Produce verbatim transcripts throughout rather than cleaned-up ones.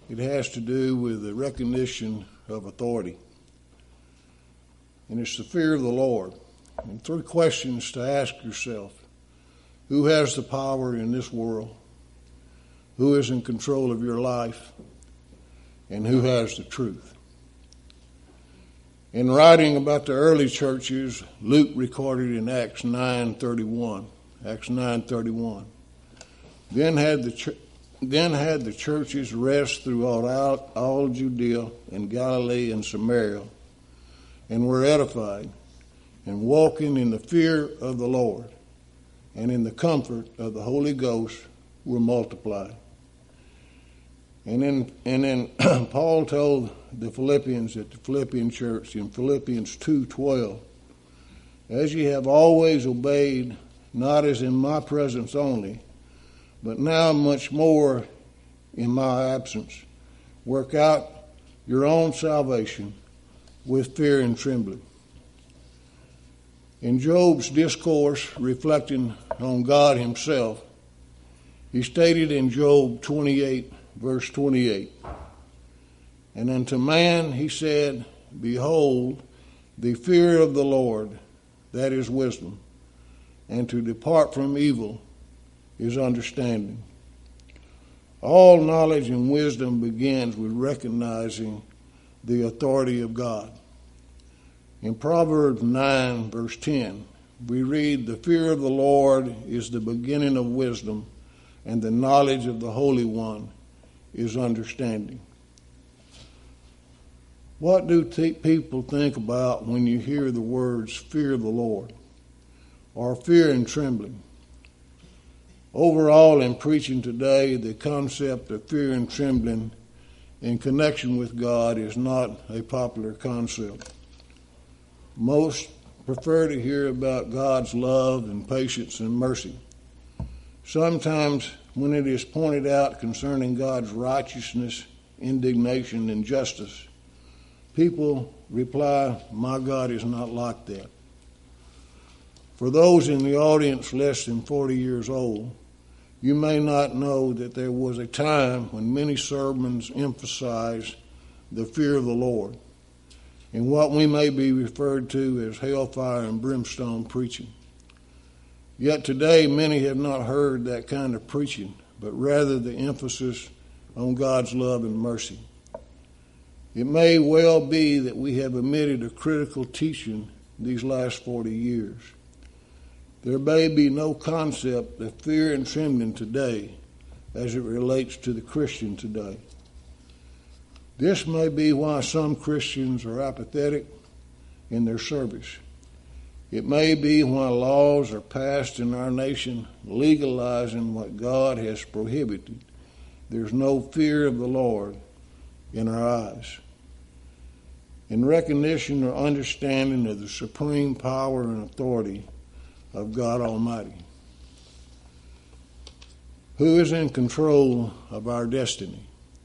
It has to do with the recognition of authority. And it's the fear of the Lord. And three questions to ask yourself. Who has the power in this world? Who is in control of your life? And who has the truth? In writing about the early churches, Luke recorded in Acts nine thirty-one. Acts nine thirty-one. Then had the ch- then had the churches rest throughout all, all Judea and Galilee and Samaria, and were edified, and walking in the fear of the Lord, and in the comfort of the Holy Ghost were multiplied. And then, and then Paul told the Philippians at the Philippian church in Philippians two twelve, as ye have always obeyed, not as in my presence only, but now much more in my absence, work out your own salvation with fear and trembling. In Job's discourse reflecting on God himself, he stated in Job twenty-eight, verse twenty-eight, and unto man he said, behold, the fear of the Lord, that is wisdom, and to depart from evil is understanding. All knowledge and wisdom begins with recognizing the authority of God. In Proverbs nine, verse ten, we read, the fear of the Lord is the beginning of wisdom, and the knowledge of the Holy One is understanding. What do t- people think about when you hear the words fear of the Lord or fear and trembling? Overall, in preaching today, the concept of fear and trembling in connection with God is not a popular concept. Most prefer to hear about God's love and patience and mercy. Sometimes when it is pointed out concerning God's righteousness, indignation, and justice, people reply, my God is not like that. For those in the audience less than forty years old, you may not know that there was a time when many sermons emphasized the fear of the Lord in what we may be referred to as hellfire and brimstone preaching. Yet today many have not heard that kind of preaching, but rather the emphasis on God's love and mercy. It may well be that we have omitted a critical teaching these last forty years. There may be no concept of fear and trembling today as it relates to the Christian today. This may be why some Christians are apathetic in their service. It may be why laws are passed in our nation legalizing what God has prohibited. There's no fear of the Lord in our eyes. In recognition or understanding of the supreme power and authority of God Almighty, who is in control of our destiny.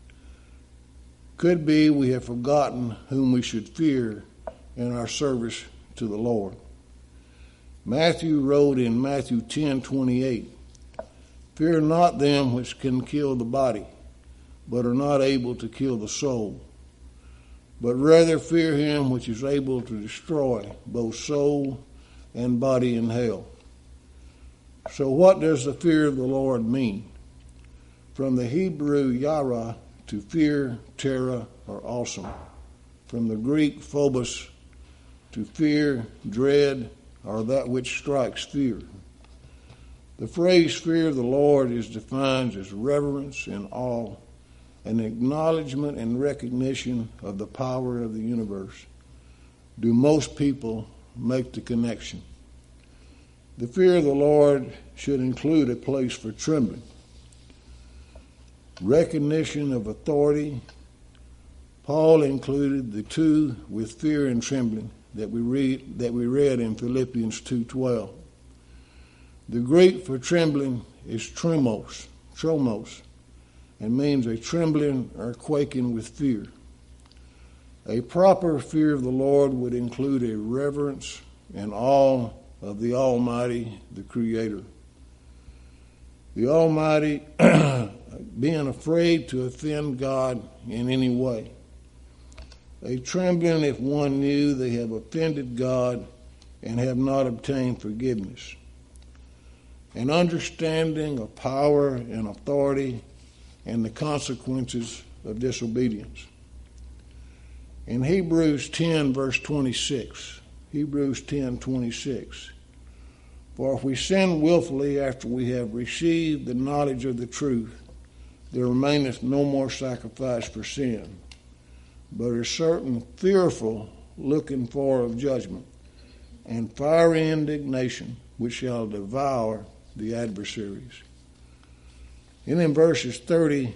Could be we have forgotten whom we should fear in our service to the Lord. Matthew wrote in Matthew ten twenty-eight, fear not them which can kill the body, but are not able to kill the soul, but rather fear him which is able to destroy both soul and body in hell. So what does the fear of the Lord mean? From the Hebrew yara, to fear, terror, or awesome. From the Greek phobos, to fear, dread, or that which strikes fear. The phrase fear of the Lord is defined as reverence and awe, an acknowledgement and recognition of the power of the universe. Do most people make the connection? The fear of the Lord should include a place for trembling, recognition of authority. Paul included the two with fear and trembling that we read that we read in Philippians two twelve. The Greek for trembling is tremos, tromos, and means a trembling or quaking with fear. A proper fear of the Lord would include a reverence and awe of the Almighty, the Creator. The Almighty being afraid to offend God in any way. They trembling if one knew they have offended God and have not obtained forgiveness. An understanding of power and authority and the consequences of disobedience. In Hebrews ten, verse twenty-six, Hebrews ten, twenty-six, for if we sin willfully after we have received the knowledge of the truth, there remaineth no more sacrifice for sin, but a certain fearful looking for of judgment, and fiery indignation, which shall devour the adversaries. And in verses thirty,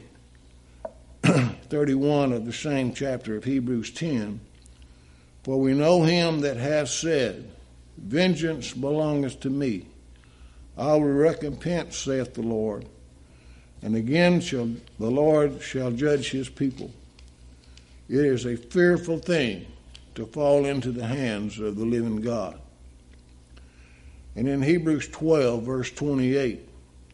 thirty-one of the same chapter of Hebrews ten, for we know him that hath said, vengeance belongeth to me, I will recompense, saith the Lord. And again shall the Lord shall judge his people. It is a fearful thing to fall into the hands of the living God. And in Hebrews twelve, verse twenty-eight,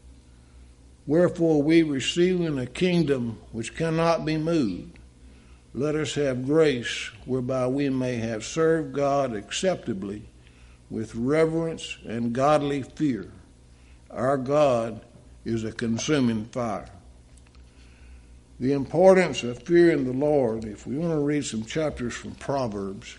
wherefore we receiving a kingdom which cannot be moved, let us have grace whereby we may have served God acceptably with reverence and godly fear. Our God is a consuming fire. The importance of fearing the Lord, if we want to read some chapters from Proverbs,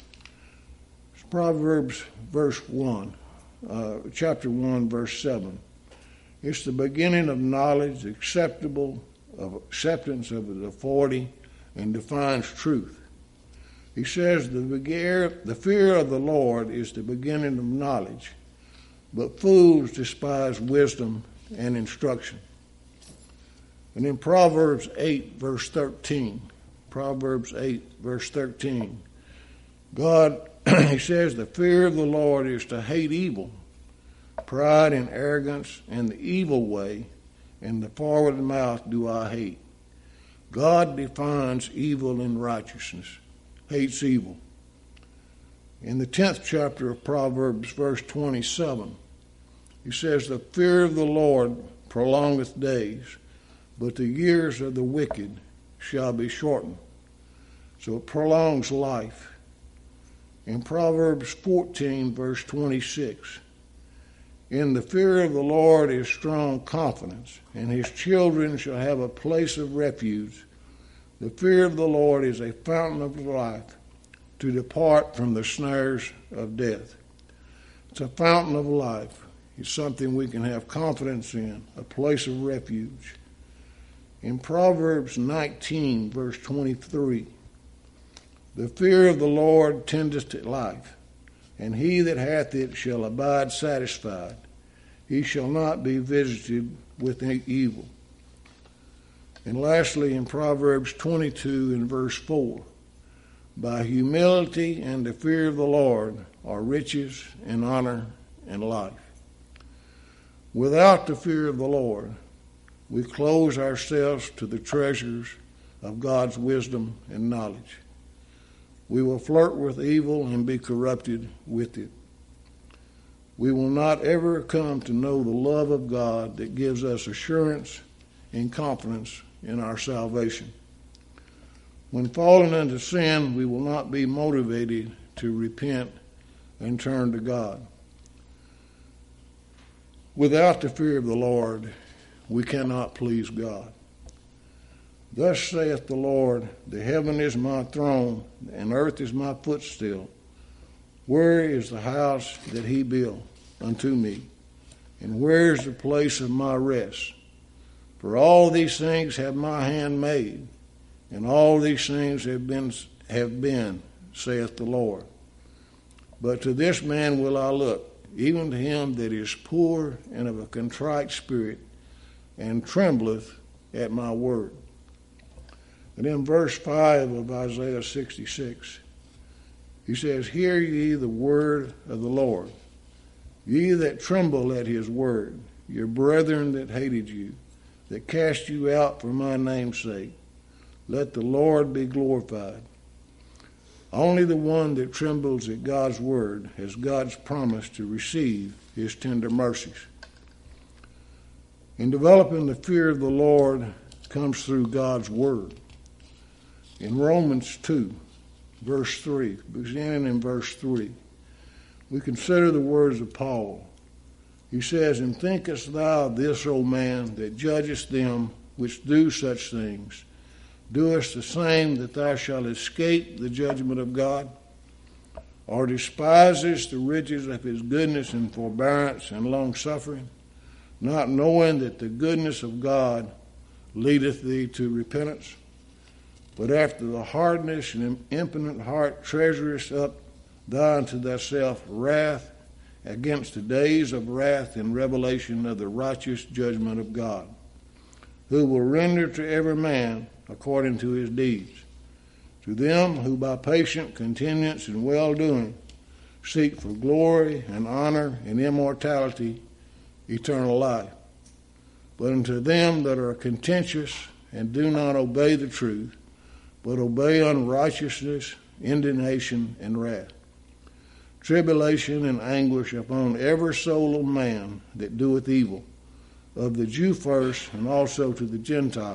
Proverbs verse one, uh, chapter one, verse seven. It's the beginning of knowledge, acceptable of acceptance of the authority, and defines truth. He says the, begear, the fear of the Lord is the beginning of knowledge, but fools despise wisdom and instruction. And in Proverbs eight, verse thirteen, Proverbs eight, verse thirteen, God, he says, the fear of the Lord is to hate evil, pride and arrogance and the evil way, and the forward mouth do I hate. God defines evil and righteousness, hates evil. In the tenth chapter of Proverbs, verse twenty-seven, he says, the fear of the Lord prolongeth days, but the years of the wicked shall be shortened. So it prolongs life. In Proverbs fourteen, verse twenty-six, in the fear of the Lord is strong confidence, and his children shall have a place of refuge. The fear of the Lord is a fountain of life, to depart from the snares of death. It's a fountain of life. It's something we can have confidence in, a place of refuge. In Proverbs nineteen, verse twenty-three, the fear of the Lord tendeth to life, and he that hath it shall abide satisfied. He shall not be visited with evil. And lastly, in Proverbs twenty-two and verse four, by humility and the fear of the Lord are riches and honor and life. Without the fear of the Lord, we close ourselves to the treasures of God's wisdom and knowledge. We will flirt with evil and be corrupted with it. We will not ever come to know the love of God that gives us assurance and confidence in our salvation. When fallen into sin, we will not be motivated to repent and turn to God. Without the fear of the Lord, we cannot please God. Thus saith the Lord, the heaven is my throne, and earth is my footstool. Where is the house that he built unto me? And where is the place of my rest? For all these things have my hand made, and all these things have been, have been, saith the Lord. But to this man will I look, even to him that is poor and of a contrite spirit, and trembleth at my word. And in verse five of Isaiah sixty-six, he says, hear ye the word of the Lord, ye that tremble at his word, your brethren that hated you, that cast you out for my name's sake. Let the Lord be glorified. Only the one that trembles at God's word has God's promise to receive his tender mercies. In developing the fear of the Lord comes through God's Word. In Romans two, verse three, beginning in verse three, we consider the words of Paul. He says, "And thinkest thou this, O man, that judgest them which do such things, doest the same, that thou shalt escape the judgment of God? Or despisest the riches of his goodness and forbearance and longsuffering, not knowing that the goodness of God leadeth thee to repentance? But after the hardness and impotent heart treasurest up thou unto thyself wrath against the days of wrath and revelation of the righteous judgment of God, who will render to every man according to his deeds. To them who by patient continuance in well-doing seek for glory and honor and immortality, eternal life. But unto them that are contentious and do not obey the truth, but obey unrighteousness, indignation, and wrath, tribulation and anguish upon every soul of man that doeth evil, of the Jew first, and also to the Gentiles.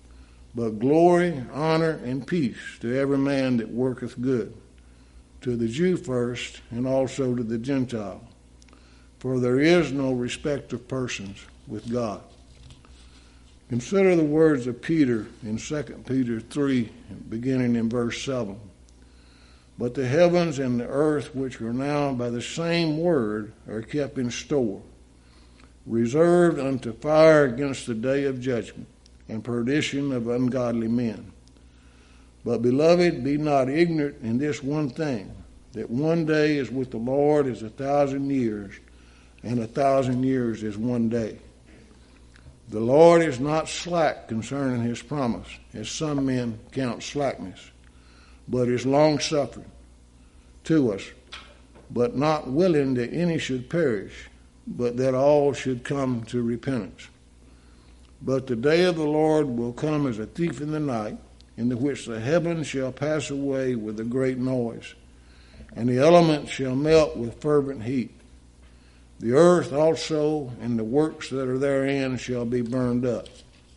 But glory, honor, and peace to every man that worketh good, to the Jew first, and also to the Gentile. For there is no respect of persons with God." Consider the words of Peter in Second Peter three, beginning in verse seven. "But the heavens and the earth, which are now by the same word, are kept in store, reserved unto fire against the day of judgment and perdition of ungodly men. But, beloved, be not ignorant in this one thing, that one day is with the Lord as a thousand years, and a thousand years is one day. The Lord is not slack concerning his promise, as some men count slackness, but is long-suffering to us, but not willing that any should perish, but that all should come to repentance. But the day of the Lord will come as a thief in the night, in the which the heavens shall pass away with a great noise, and the elements shall melt with fervent heat. The earth also and the works that are therein shall be burned up.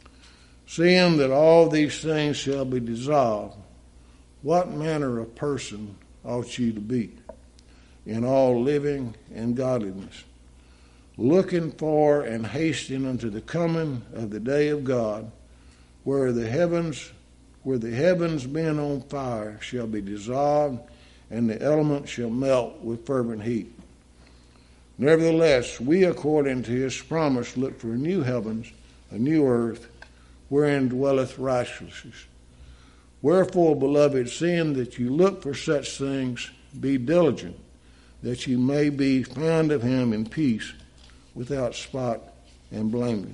Seeing that all these things shall be dissolved, what manner of person ought ye to be in all living and godliness, looking for and hasting unto the coming of the day of God, where the heavens, where the heavens being on fire shall be dissolved, and the elements shall melt with fervent heat. Nevertheless, we, according to his promise, look for new heavens, a new earth, wherein dwelleth righteousness. Wherefore, beloved, seeing that you look for such things, be diligent, that you may be found of him in peace, without spot and blameless."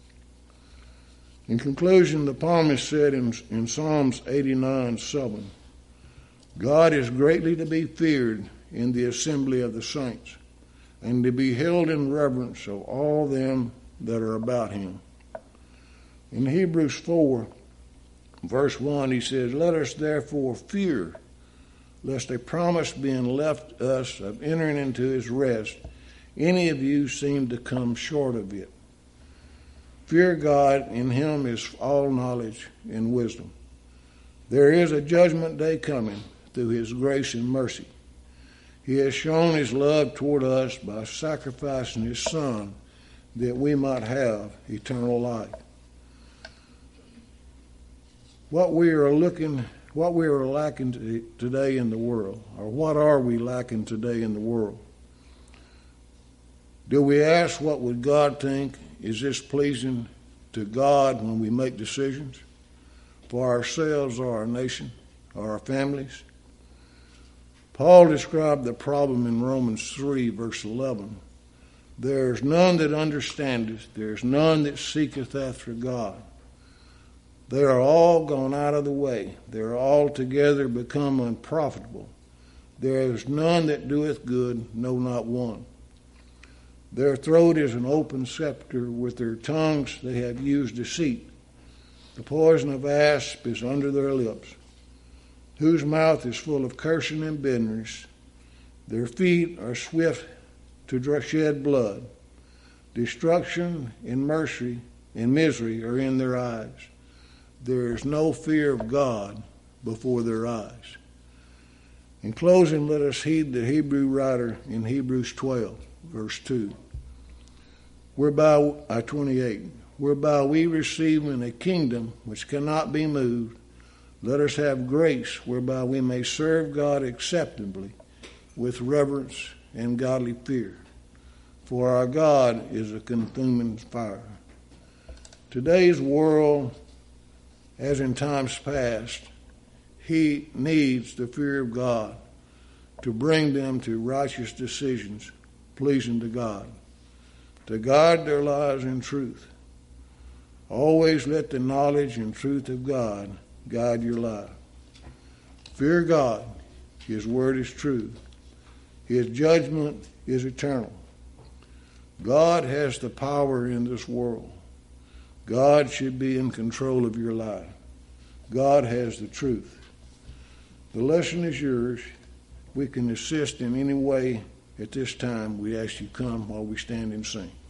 In conclusion, the psalmist said in, in Psalms eighty-nine seven, "God is greatly to be feared in the assembly of the saints, and to be held in reverence of all them that are about him." In Hebrews four, verse one, he says, "Let us therefore fear, lest a promise being left us of entering into his rest, any of you seem to come short of it. Fear God, in him is all knowledge and wisdom. There is a judgment day coming through his grace and mercy. He has shown his love toward us by sacrificing his Son, that we might have eternal life." What we are looking, what we are lacking today in the world, or what are we lacking today in the world? Do we ask, what would God think? Is this pleasing to God when we make decisions for ourselves or our nation or our families? Paul described the problem in Romans three, verse eleven. "There is none that understandeth, there is none that seeketh after God. They are all gone out of the way. They are altogether become unprofitable. There is none that doeth good, no, not one. Their throat is an open sepulchre, with their tongues they have used deceit. The poison of asp is under their lips, whose mouth is full of cursing and bitterness. Their feet are swift to shed blood. Destruction and mercy and misery are in their eyes. there is no fear of God before their eyes. In closing, let us heed the Hebrew writer in Hebrews twelve, verse two, whereby, uh, twenty-eight, whereby we receiving a kingdom which cannot be moved, let us have grace whereby we may serve God acceptably with reverence and godly fear. For our God is a consuming fire. Today's world, as in times past, he needs the fear of God to bring them to righteous decisions pleasing to God, to guide their lives in truth. Always let the knowledge and truth of God guide your life. Fear God. His word is true. His judgment is eternal. God has the power in this world. God should be in control of your life. God has the truth. The lesson is yours. We can assist in any way at this time. We ask you come while we stand and sing.